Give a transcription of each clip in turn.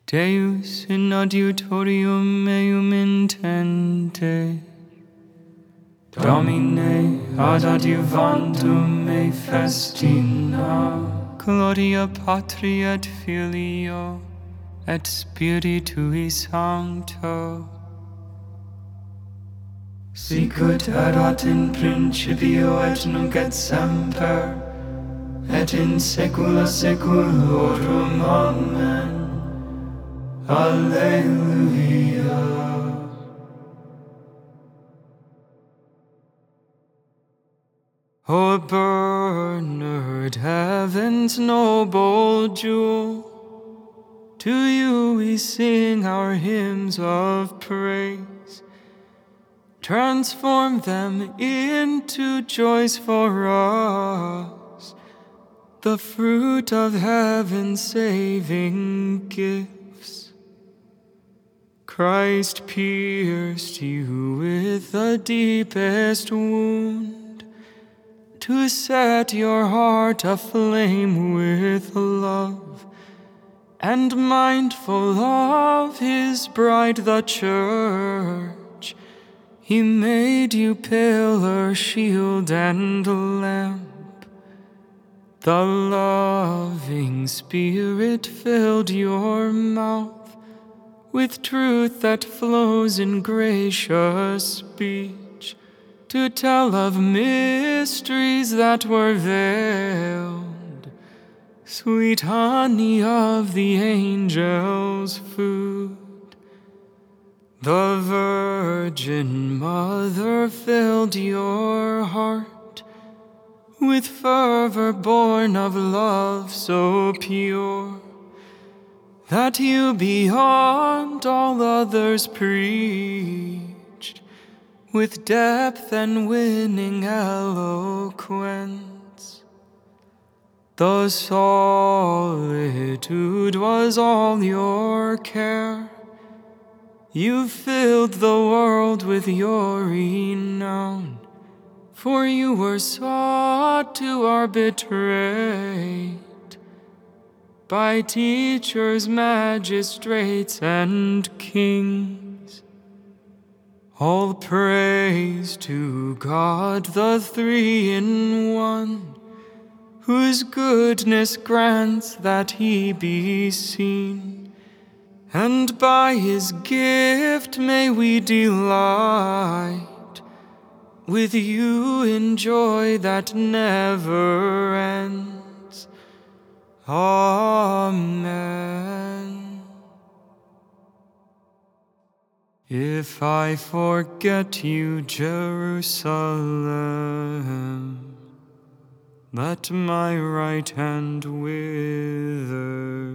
Deus in adiutorium meum intende. Domine ad adiuvantum me festina. Gloria Patri et Filio et Spiritui Sancto. Sicut erat in principio et nunc et semper, et in saecula saeculorum. Amen. Alleluia. O Bernard, heaven's noble jewel, to you we sing our hymns of praise. Transform them into joys for us, the fruit of heaven's saving gifts. Christ pierced you with the deepest wound, to set your heart aflame with love, and mindful of his bride the church, he made you pillar, shield, and lamp. The loving Spirit filled your mouth with truth that flows in gracious speech, to tell of mysteries that were veiled, sweet honey of the angels' food. The Virgin Mother filled your heart with fervor born of love so pure, that you beyond all others preached with depth and winning eloquence. The solitude was all your care. You filled the world with your renown, for you were sought to arbitrate by teachers, magistrates, and kings. All praise to God, the Three-in-One, whose goodness grants that he be seen, and by his gift may we delight with you in joy that never ends. Amen. If I forget you, Jerusalem, let my right hand wither.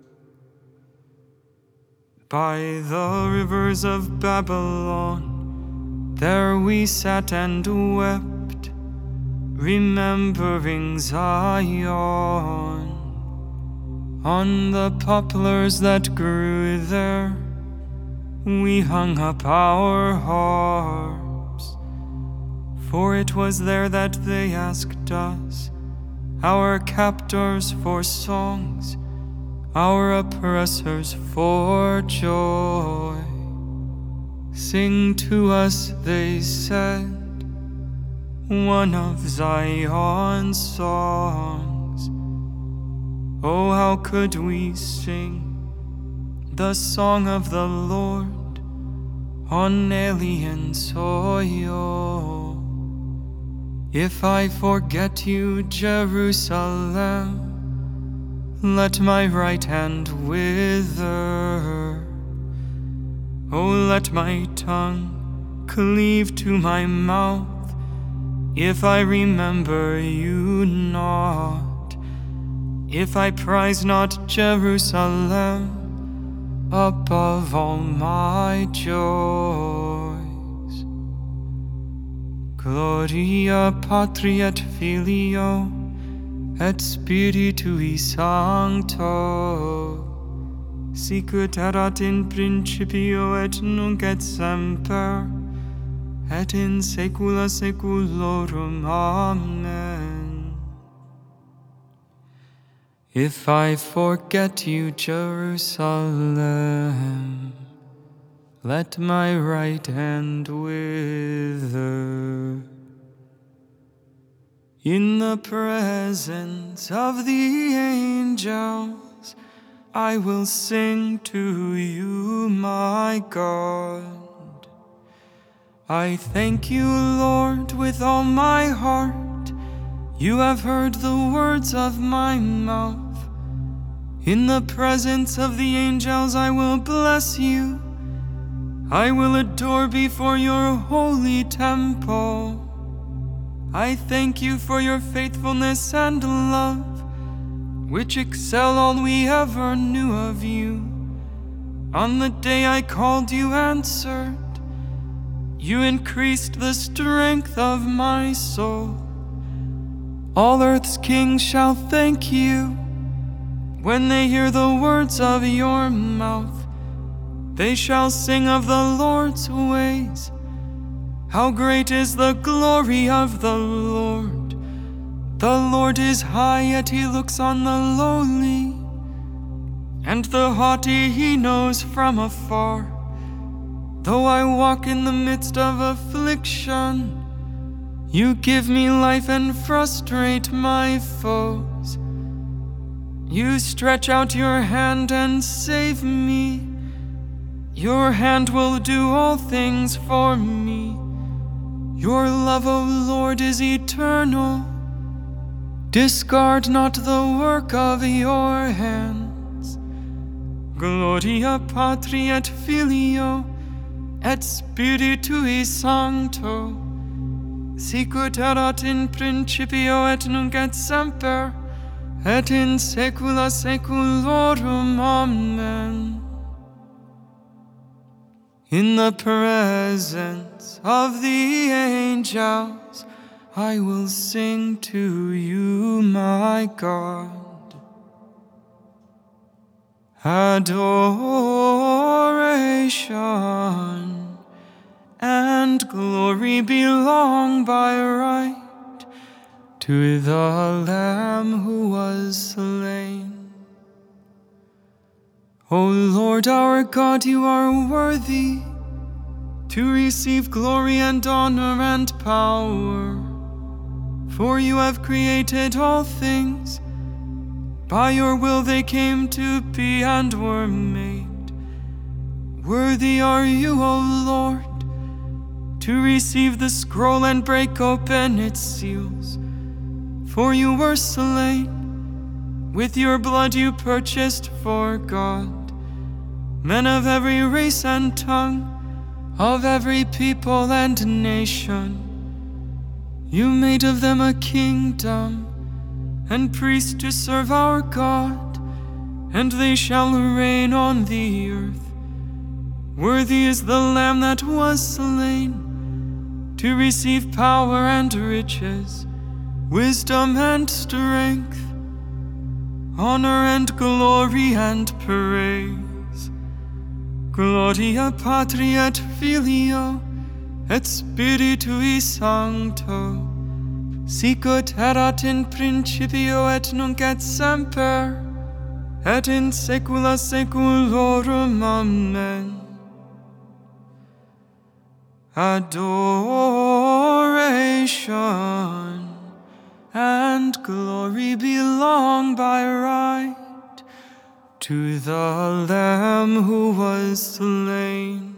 By the rivers of Babylon, there we sat and wept, remembering Zion. On the poplars that grew there, we hung up our harps, for it was there that they asked us, our captors, for songs, our oppressors for joy. Sing to us, they said, one of Zion's songs. Oh, how could we sing the song of the Lord on alien soil? If I forget you, Jerusalem, let my right hand wither. Oh, let my tongue cleave to my mouth, if I remember you not, if I prize not Jerusalem above all my joys. Gloria Patri et Filio et Spiritui Sancto, sicut erat in principio et nunc et semper, et in saecula saeculorum. Amen. If I forget you, Jerusalem, let my right hand wither. In the presence of the angels, I will sing to you, my God. I thank you, Lord, with all my heart. You have heard the words of my mouth. In the presence of the angels, I will bless you. I will adore before your holy temple. I thank you for your faithfulness and love, which excel all we ever knew of you. On the day I called, you answered. You increased the strength of my soul. All earth's kings shall thank you. When they hear the words of your mouth, they shall sing of the Lord's ways. How great is the glory of the Lord! The Lord is high, yet he looks on the lowly, and the haughty he knows from afar. Though I walk in the midst of affliction, you give me life and frustrate my foes. You stretch out your hand and save me. Your hand will do all things for me. Your love, O Lord, is eternal. Discard not the work of your hands. Gloria Patri et Filio et Spiritui Sancto, sicut erat in principio et nunc et semper, et in saecula saeculorum. Amen. In the presence of the angels, I will sing to you, my God. Adoration and glory belong by right to the Lamb who was slain. O Lord our God, you are worthy to receive glory and honor and power, for you have created all things. By your will they came to be and were made. Worthy are you, O Lord, to receive the scroll and break open its seals. For you were slain. With your blood you purchased for God men of every race and tongue, of every people and nation. You made of them a kingdom and priests to serve our God, and they shall reign on the earth. Worthy is the Lamb that was slain to receive power and riches, wisdom and strength, honor and glory and praise. Gloria Patri et Filio et Spiritui Sancto, sicut erat in principio et nunc et semper, et in saecula saeculorum. Amen. Adoration and glory belong by right to the Lamb who was slain.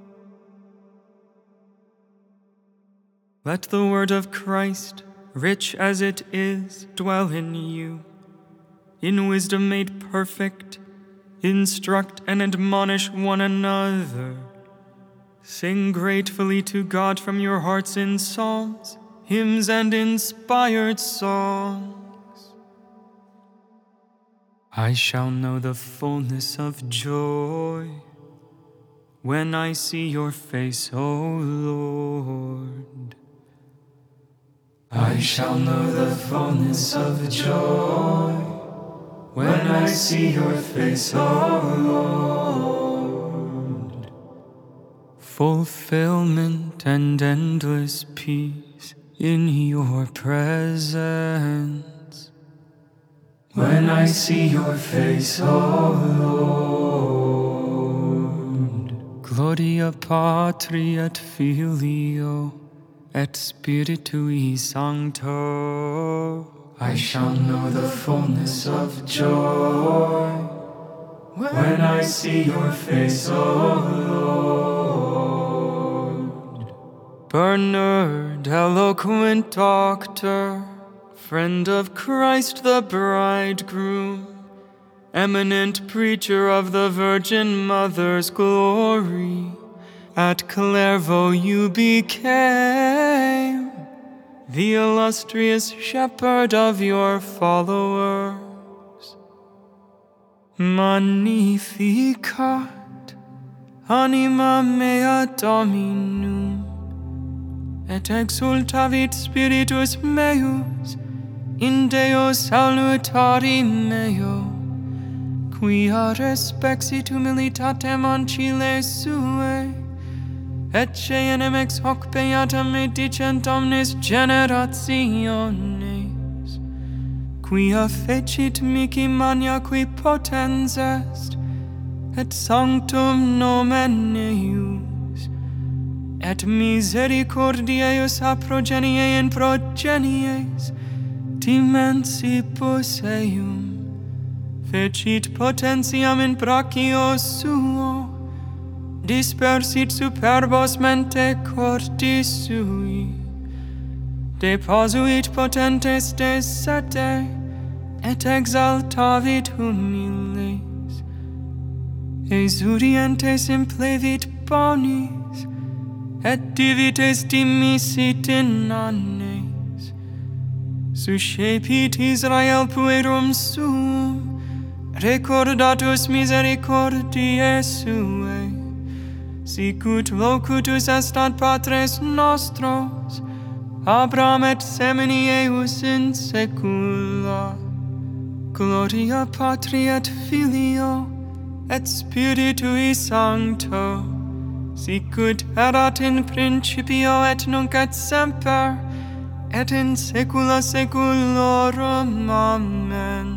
Let the word of Christ, rich as it is, dwell in you. In wisdom made perfect, instruct and admonish one another. Sing gratefully to God from your hearts in psalms, hymns, and inspired songs. I shall know the fullness of joy when I see your face, O Lord. I shall know the fullness of joy when I see your face, O Lord. Fulfillment and endless peace in your presence, When I see your face, O Lord. Gloria Patri et Filio et Spiritui Sancto. I shall know the fullness of joy when I see your face, O Lord. Bernard, eloquent doctor, friend of Christ the bridegroom, eminent preacher of the Virgin Mother's glory, at Clairvaux you became the illustrious shepherd of your followers. Magnificat anima mea Dominum, et exultavit spiritus meus in Deo salutari meo, quia respexit humilitatem ancile suae, et cenem ex hoc beatam medicent omnes generationes, quia fecit mihi magna qui potens est, et sanctum nomen eius, et misericordia eius a progenie in progenies, dimensibus eium, fecit potentiam in brachio suo, dispersit superbos mente cordis sui, deposuit potentes de sete, et exaltavit humiles, exurientes implevit bonis, et divites dimisit in annes, suscepit Israel puerum suum, recordatus misericordiae suae, sicut locutus est ad patres nostros, Abraham et semini eius in saecula. Gloria Patri et Filio et Spiritui Sancto, sicut erat in principio et nunc et semper, et in saecula saeculorum. Amen.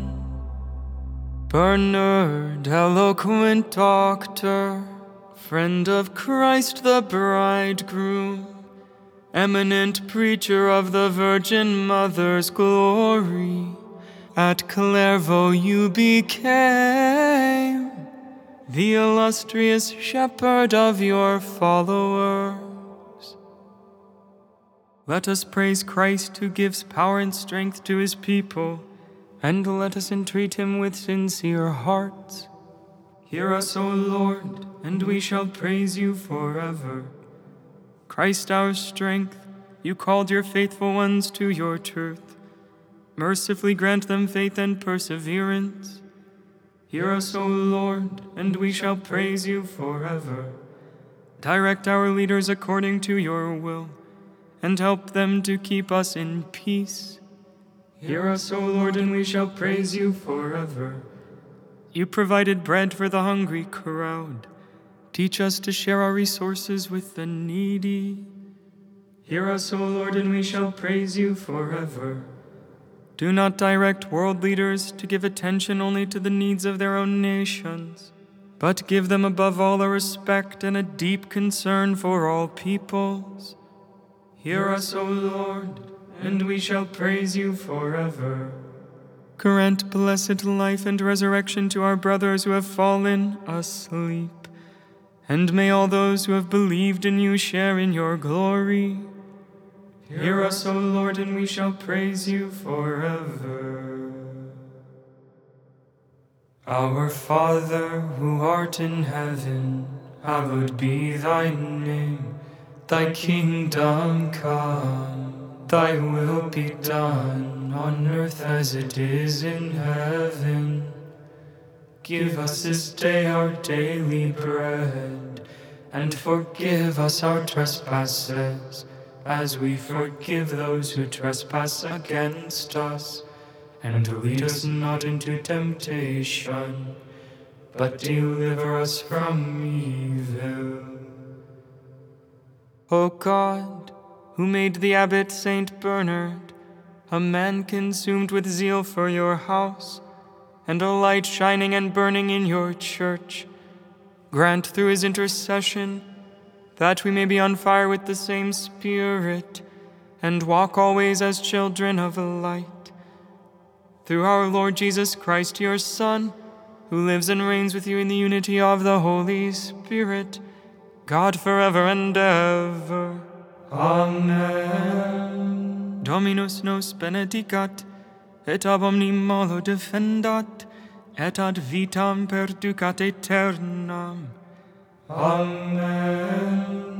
Bernard, eloquent doctor, friend of Christ the bridegroom, eminent preacher of the Virgin Mother's glory, at Clairvaux you became the illustrious shepherd of your followers. Let us praise Christ who gives power and strength to his people, and let us entreat him with sincere hearts. Hear us, O Lord, and we shall praise you forever. Christ our strength, you called your faithful ones to your truth. Mercifully grant them faith and perseverance. Hear us, O Lord, and we shall praise you forever. Direct our leaders according to your will, and help them to keep us in peace. Hear us, O Lord, and we shall praise you forever. You provided bread for the hungry crowd. Teach us to share our resources with the needy. Hear us, O Lord, and we shall praise you forever. Do not direct world leaders to give attention only to the needs of their own nations, but give them above all a respect and a deep concern for all peoples. Hear us, O Lord, and we shall praise you forever. Grant blessed life and resurrection to our brothers who have fallen asleep, and may all those who have believed in you share in your glory. Hear us, O Lord, and we shall praise you forever. Our Father, who art in heaven, hallowed be thy name. Thy kingdom come, thy will be done, on earth as it is in heaven. Give us this day our daily bread, and forgive us our trespasses, as we forgive those who trespass against us. And lead us not into temptation, but deliver us from evil. O God, who made the abbot Saint Bernard, a man consumed with zeal for your house, and a light shining and burning in your church, grant through his intercession that we may be on fire with the same Spirit and walk always as children of light. Through our Lord Jesus Christ, your Son, who lives and reigns with you in the unity of the Holy Spirit, God forever and ever. Amen. Dominus nos benedicat, et ab omni malo defendat, et ad vitam perducat aeternam. Amen.